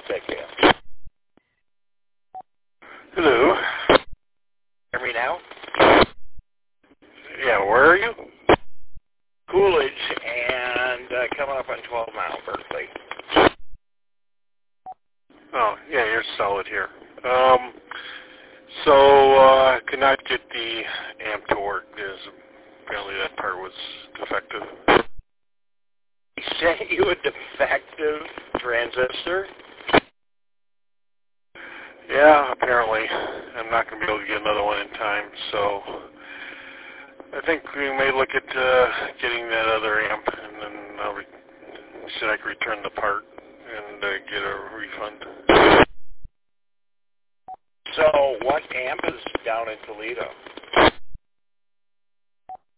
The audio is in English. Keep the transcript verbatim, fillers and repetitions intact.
Take care. Hello. Hear me now? Yeah, where are you? Coolidge, and uh, coming up on twelve mile, Berkeley. Oh, yeah, you're solid here. Um, so uh, I could not get the amp to work because apparently that part was defective. He sent you a defective transistor? Yeah, apparently. I'm not going to be able to get another one in time, so I think we may look at uh, getting that other amp, and then I'll re- see if I can return the part and uh, get a refund. So what amp is down in Toledo?